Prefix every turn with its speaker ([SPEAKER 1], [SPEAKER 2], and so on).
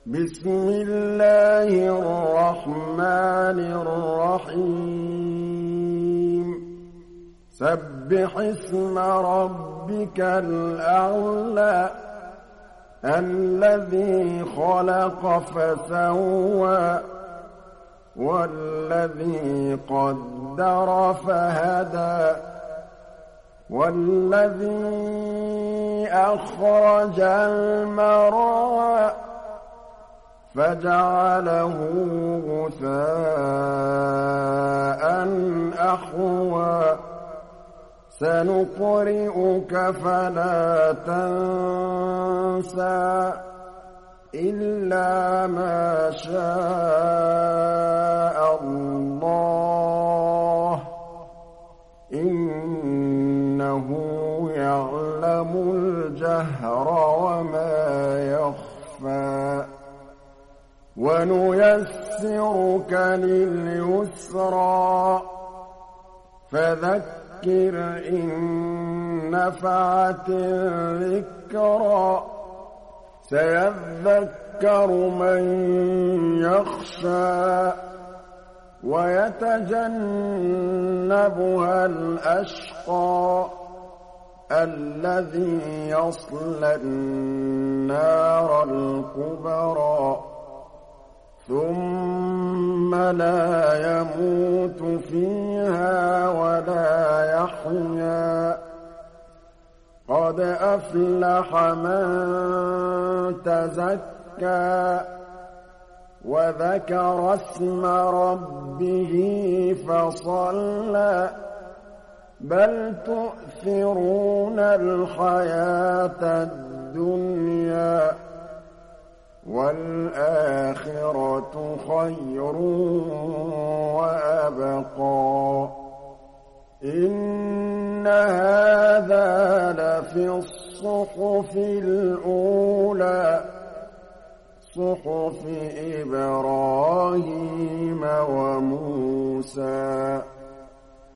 [SPEAKER 1] بسم الله الرحمن الرحيم سبح اسم ربك الأعلى الذي خلق فسوى والذي قدر فهدى والذي أخرج المرعى فجعله غثاء أحوى سنقرئك فلا تنسى إلا ما شاء الله إنه يعلم الجهر وما يخفى ونيسرك لليسرى فذكر إن نفعت الذكرى سيذكر من يخشى ويتجنبها الأشقى الذي يصلى النار الكبرى ثم لا يموت فيها ولا يحيا قد أفلح من تزكى وذكر اسم ربه فصلى بل تؤثرون الحياة الدنيا والآخرة خير وأبقى إن هذا لفي الصحف الأولى صحف إبراهيم وموسى